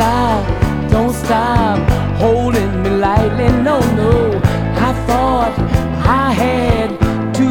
stop holding me lightly. No, no, I thought I had